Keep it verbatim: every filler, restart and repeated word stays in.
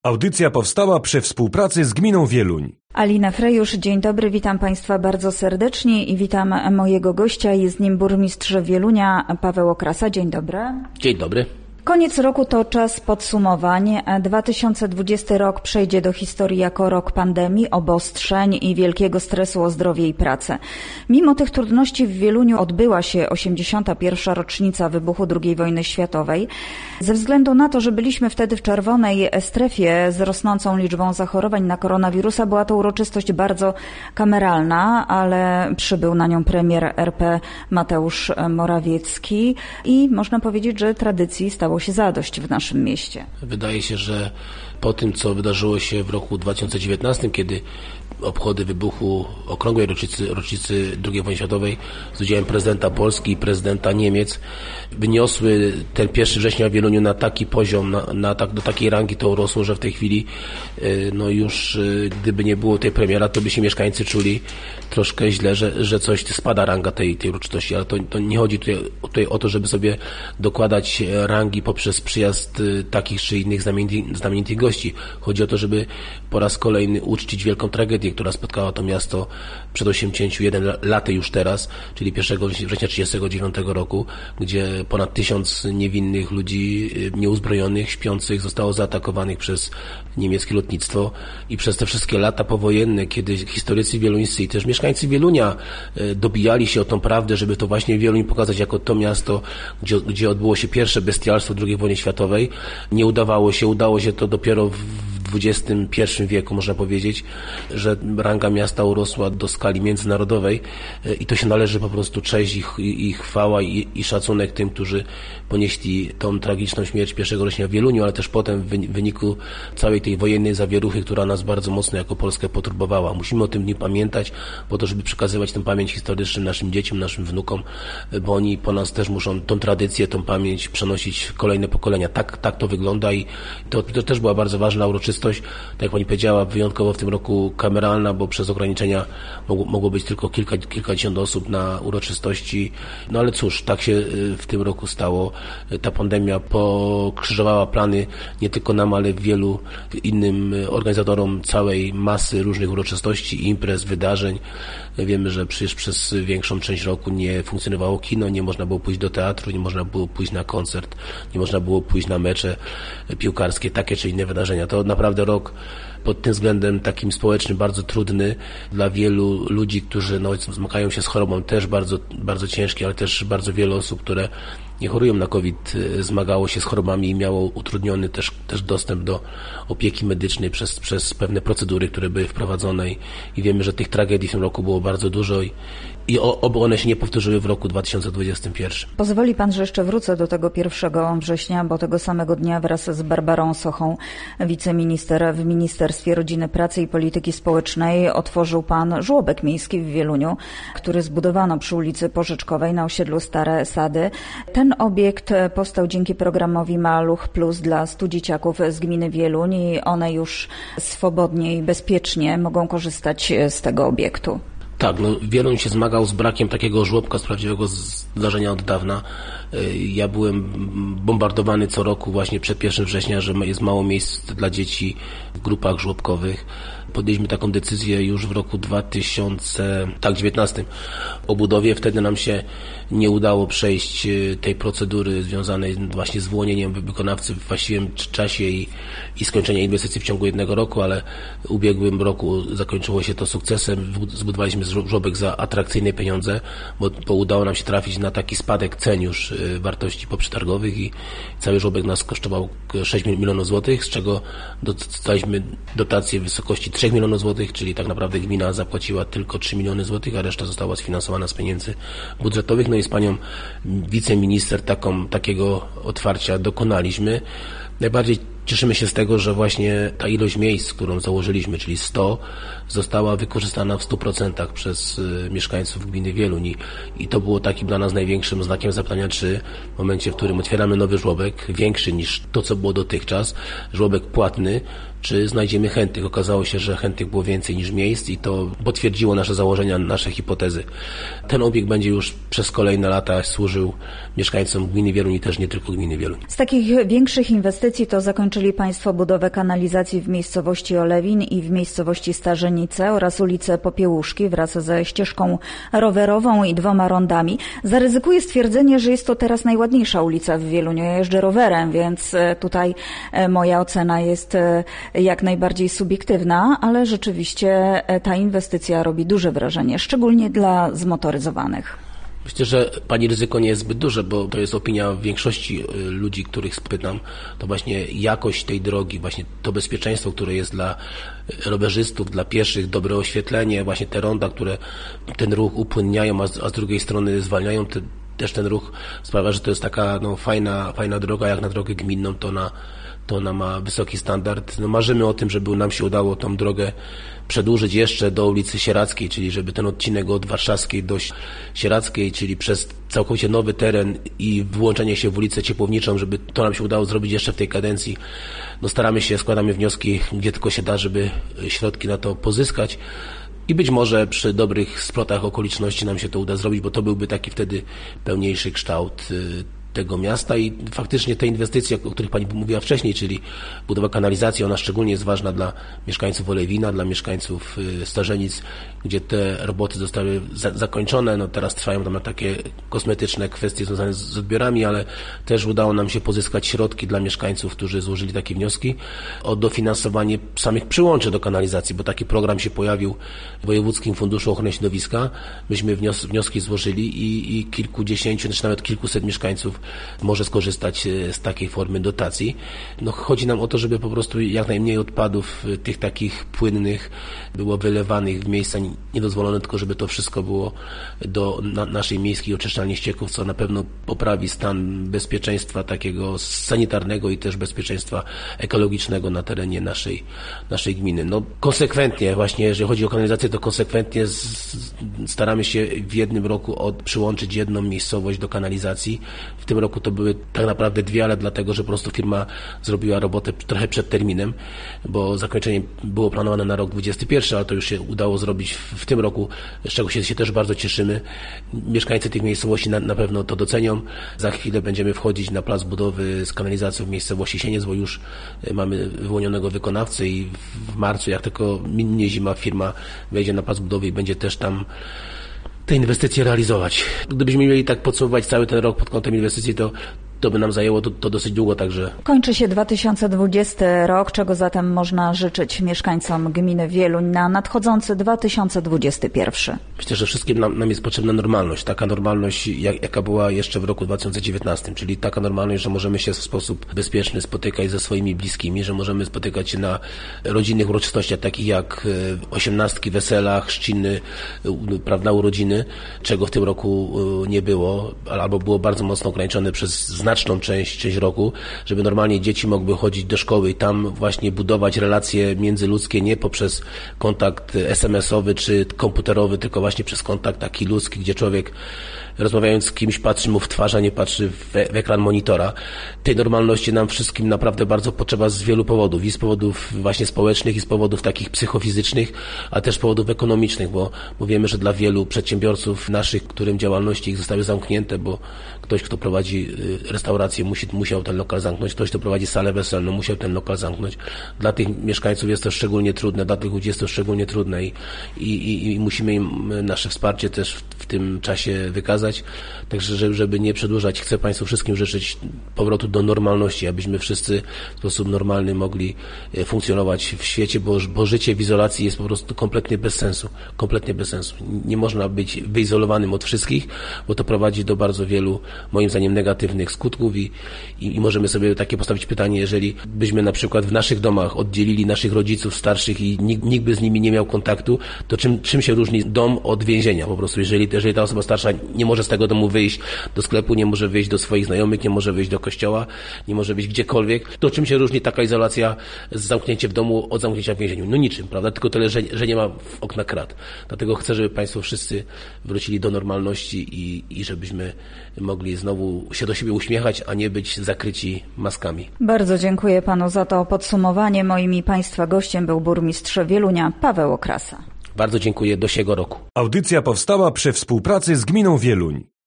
Audycja powstała przy współpracy z Gminą Wieluń. Alina Frejusz, dzień dobry, witam Państwa bardzo serdecznie i witam mojego gościa, jest nim burmistrz Wielunia Paweł Okrasa. Dzień dobry. Dzień dobry. Koniec roku to czas podsumowań. dwa tysiące dwudziesty rok przejdzie do historii jako rok pandemii, obostrzeń i wielkiego stresu o zdrowie i pracę. Mimo tych trudności w Wieluniu odbyła się osiemdziesiąta pierwsza rocznica wybuchu drugiej wojny światowej. Ze względu na to, że byliśmy wtedy w czerwonej strefie z rosnącą liczbą zachorowań na koronawirusa, była to uroczystość bardzo kameralna, ale przybył na nią premier R P Mateusz Morawiecki i można powiedzieć, że tradycji stało się zadość w naszym mieście. Wydaje się, że po tym, co wydarzyło się w roku dwa tysiące dziewiętnastym, kiedy obchody wybuchu okrągłej rocznicy, rocznicy drugiej wojny światowej z udziałem prezydenta Polski i prezydenta Niemiec wyniosły ten pierwszego września w Wieluniu na taki poziom, na, na tak, do takiej rangi to urosło, że w tej chwili no już gdyby nie było tej premiera, to by się mieszkańcy czuli troszkę źle, że, że coś spada ranga tej, tej uroczystości, ale to, to nie chodzi tutaj, tutaj o to, żeby sobie dokładać rangi poprzez przyjazd takich czy innych znamienitych, znamienitych gości. Chodzi o to, żeby po raz kolejny uczcić wielką tragedię, która spotkała to miasto przed osiemdziesięciu jeden laty już teraz, czyli pierwszego września trzydziestego dziewiątego roku, gdzie ponad tysiąc niewinnych ludzi, nieuzbrojonych, śpiących zostało zaatakowanych przez niemieckie lotnictwo i przez te wszystkie lata powojenne, kiedy historycy wieluńscy i też mieszkańcy Wielunia dobijali się o tą prawdę, żeby to właśnie Wieluń pokazać jako to miasto, gdzie, gdzie odbyło się pierwsze bestialstwo drugiej wojny światowej. Nie udawało się, udało się to dopiero w dwudziestym pierwszym wieku, można powiedzieć, że ranga miasta urosła do skali międzynarodowej i to się należy po prostu cześć i, i chwała i, i szacunek tym, którzy ponieśli tą tragiczną śmierć pierwszego września w Wieluniu, ale też potem w wyniku całej tej wojennej zawieruchy, która nas bardzo mocno jako Polskę poturbowała. Musimy o tym dniu pamiętać, po to, żeby przekazywać tę pamięć historyczną naszym dzieciom, naszym wnukom, bo oni po nas też muszą tą tradycję, tą pamięć przenosić w kolejne pokolenia. Tak, tak to wygląda i to, to też była bardzo ważna uroczystość. Tak jak pani powiedziała, wyjątkowo w tym roku kameralna, bo przez ograniczenia mogło, mogło być tylko kilka, kilkadziesiąt osób na uroczystości. No ale cóż, tak się w tym roku stało. Ta pandemia pokrzyżowała plany nie tylko nam, ale wielu innym organizatorom całej masy różnych uroczystości, imprez, wydarzeń. Wiemy, że przecież przez większą część roku nie funkcjonowało kino, nie można było pójść do teatru, nie można było pójść na koncert, nie można było pójść na mecze piłkarskie, takie czy inne wydarzenia. To naprawdę rok pod tym względem takim społecznym bardzo trudny dla wielu ludzi, którzy no, zmagają się z chorobą, też bardzo, bardzo ciężkie, ale też bardzo wiele osób, które nie chorują na COVID, zmagało się z chorobami i miało utrudniony też, też dostęp do opieki medycznej przez, przez pewne procedury, które były wprowadzone i, i wiemy, że tych tragedii w tym roku było bardzo dużo i, i oby one się nie powtórzyły w roku dwa tysiące dwudziestym pierwszym. Pozwoli Pan, że jeszcze wrócę do tego pierwszego września, bo tego samego dnia wraz z Barbarą Sochą, wiceminister w Ministerstwie Rodziny, Pracy i Polityki Społecznej, otworzył Pan żłobek miejski w Wieluniu, który zbudowano przy ulicy Porzeczkowej na osiedlu Stare Sady. Ten obiekt powstał dzięki programowi Maluch Plus dla stu dzieciaków z gminy Wieluń i one już swobodnie i bezpiecznie mogą korzystać z tego obiektu. Tak, no Wieluń się zmagał z brakiem takiego żłobka, z prawdziwego zdarzenia od dawna. Ja byłem bombardowany co roku właśnie przed pierwszym września, że jest mało miejsc dla dzieci w grupach żłobkowych. Podjęliśmy taką decyzję już w roku dwa tysiące dziewiętnastym o budowie. Wtedy nam się nie udało przejść tej procedury związanej właśnie z wyłonieniem wykonawcy w właściwym czasie i, i skończenia inwestycji w ciągu jednego roku, ale w ubiegłym roku zakończyło się to sukcesem. Zbudowaliśmy żłobek za atrakcyjne pieniądze, bo, bo udało nam się trafić na taki spadek cen już wartości poprzetargowych i cały żłobek nas kosztował sześć milionów złotych, z czego dostaliśmy dotację w wysokości trzech milionów złotych, czyli tak naprawdę gmina zapłaciła tylko trzy miliony złotych, a reszta została sfinansowana z pieniędzy budżetowych. No i z panią wiceminister taką, takiego otwarcia dokonaliśmy. Najbardziej cieszymy się z tego, że właśnie ta ilość miejsc, którą założyliśmy, czyli sto, została wykorzystana w stu procentach przez y, mieszkańców gminy Wieluń i, i to było takim dla nas największym znakiem zapytania, czy w momencie, w którym otwieramy nowy żłobek, większy niż to, co było dotychczas, żłobek płatny, czy znajdziemy chętnych. Okazało się, że chętnych było więcej niż miejsc i to potwierdziło nasze założenia, nasze hipotezy. Ten obiekt będzie już przez kolejne lata służył mieszkańcom gminy Wieluń i też nie tylko gminy Wieluń. Z takich większych inwestycji to zakończenie rozpoczęli Państwo budowę kanalizacji w miejscowości Olewin i w miejscowości Starzenice oraz ulicę Popiełuszki wraz ze ścieżką rowerową i dwoma rondami. Zaryzykuję stwierdzenie, że jest to teraz najładniejsza ulica w Wieluniu. Ja jeżdżę rowerem, więc tutaj moja ocena jest jak najbardziej subiektywna, ale rzeczywiście ta inwestycja robi duże wrażenie, szczególnie dla zmotoryzowanych. Myślę, że Pani ryzyko nie jest zbyt duże, bo to jest opinia większości ludzi, których spytam. To właśnie jakość tej drogi, właśnie to bezpieczeństwo, które jest dla rowerzystów, dla pieszych, dobre oświetlenie, właśnie te ronda, które ten ruch upłynniają, a z, a z drugiej strony zwalniają te, też ten ruch, sprawia, że to jest taka no, fajna, fajna droga, jak na drogę gminną, to ona, to ona ma wysoki standard. No, marzymy o tym, żeby nam się udało tą drogę przedłużyć jeszcze do ulicy Sieradzkiej, czyli żeby ten odcinek od Warszawskiej do Sieradzkiej, czyli przez całkowicie nowy teren i włączenie się w ulicę Ciepłowniczą, żeby to nam się udało zrobić jeszcze w tej kadencji. No staramy się, składamy wnioski, gdzie tylko się da, żeby środki na to pozyskać. I być może przy dobrych splotach okoliczności nam się to uda zrobić, bo to byłby taki wtedy pełniejszy kształt tego miasta i faktycznie te inwestycje, o których Pani mówiła wcześniej, czyli budowa kanalizacji, ona szczególnie jest ważna dla mieszkańców Olewina, dla mieszkańców Starzenic, gdzie te roboty zostały za- zakończone. No teraz trwają tam na takie kosmetyczne kwestie związane z, z odbiorami, ale też udało nam się pozyskać środki dla mieszkańców, którzy złożyli takie wnioski o dofinansowanie samych przyłączy do kanalizacji, bo taki program się pojawił w Wojewódzkim Funduszu Ochrony Środowiska. Myśmy wnios- wnioski złożyli i, i kilkudziesięciu, czy nawet kilkuset mieszkańców może skorzystać z takiej formy dotacji. No, chodzi nam o to, żeby po prostu jak najmniej odpadów tych takich płynnych było wylewanych w miejsca niedozwolone, tylko żeby to wszystko było do na, naszej miejskiej oczyszczalni ścieków, co na pewno poprawi stan bezpieczeństwa takiego sanitarnego i też bezpieczeństwa ekologicznego na terenie naszej, naszej gminy. No, konsekwentnie właśnie, jeżeli chodzi o kanalizację, to konsekwentnie z, staramy się w jednym roku od, przyłączyć jedną miejscowość do kanalizacji. W tym roku to były tak naprawdę dwie, ale dlatego, że po prostu firma zrobiła robotę trochę przed terminem, bo zakończenie było planowane na rok dwudziesty pierwszy, ale to już się udało zrobić w, w tym roku, z czego się, się też bardzo cieszymy. Mieszkańcy tych miejscowości na, na pewno to docenią. Za chwilę będziemy wchodzić na plac budowy z kanalizacją w miejscowości Sieniec, bo już mamy wyłonionego wykonawcę i w marcu, jak tylko minie zima, firma wejdzie na plac budowy i będzie też tam te inwestycje realizować. Gdybyśmy mieli tak podsumować cały ten rok pod kątem inwestycji, to to by nam zajęło to, to dosyć długo, także... Kończy się dwa tysiące dwudziesty rok, czego zatem można życzyć mieszkańcom gminy Wieluń na nadchodzący dwa tysiące dwudziesty pierwszy? Myślę, że wszystkim nam, nam jest potrzebna normalność. Taka normalność, jak, jaka była jeszcze w roku dwa tysiące dziewiętnastym, czyli taka normalność, że możemy się w sposób bezpieczny spotykać ze swoimi bliskimi, że możemy spotykać się na rodzinnych uroczystościach, takich jak osiemnastki, wesela, chrzciny, prawda, urodziny, czego w tym roku nie było, albo było bardzo mocno ograniczone przez znaczną część, część roku, żeby normalnie dzieci mogły chodzić do szkoły i tam właśnie budować relacje międzyludzkie nie poprzez kontakt es em esowy czy komputerowy, tylko właśnie przez kontakt taki ludzki, gdzie człowiek rozmawiając z kimś patrzy mu w twarz, a nie patrzy w, w ekran monitora. Tej normalności nam wszystkim naprawdę bardzo potrzeba z wielu powodów. I z powodów właśnie społecznych, i z powodów takich psychofizycznych, a też powodów ekonomicznych, bo, bo wiemy, że dla wielu przedsiębiorców naszych, którym działalności ich zostały zamknięte, bo ktoś, kto prowadzi restaurację, musi, musiał ten lokal zamknąć, ktoś, kto prowadzi salę weselną, musiał ten lokal zamknąć. Dla tych mieszkańców jest to szczególnie trudne, dla tych ludzi jest to szczególnie trudne i, i, i musimy im nasze wsparcie też w, w tym czasie wykazać. Także, żeby nie przedłużać, chcę Państwu wszystkim życzyć powrotu do normalności, abyśmy wszyscy w sposób normalny mogli funkcjonować w świecie, bo, bo życie w izolacji jest po prostu kompletnie bez sensu. Kompletnie bez sensu. Nie można być wyizolowanym od wszystkich, bo to prowadzi do bardzo wielu, moim zdaniem, negatywnych skutków i, i, i możemy sobie takie postawić pytanie, jeżeli byśmy na przykład w naszych domach oddzielili naszych rodziców starszych i nikt, nikt by z nimi nie miał kontaktu, to czym, czym się różni dom od więzienia? Po prostu, jeżeli, jeżeli ta osoba starsza nie może z tego domu wyjść do sklepu, nie może wyjść do swoich znajomych, nie może wyjść do kościoła, nie może wyjść gdziekolwiek, to czym się różni taka izolacja z zamknięciem w domu od zamknięcia w więzieniu? No niczym, prawda? Tylko tyle, że, że nie ma w okna krat. Dlatego chcę, żeby Państwo wszyscy wrócili do normalności i, i żebyśmy mogli znowu się do siebie uśmiechać, a nie być zakryci maskami. Bardzo dziękuję Panu za to podsumowanie. Moim i Państwa gościem był burmistrz Wielunia Paweł Okrasa. Bardzo dziękuję, do siego roku. Audycja powstała przy współpracy z gminą Wieluń.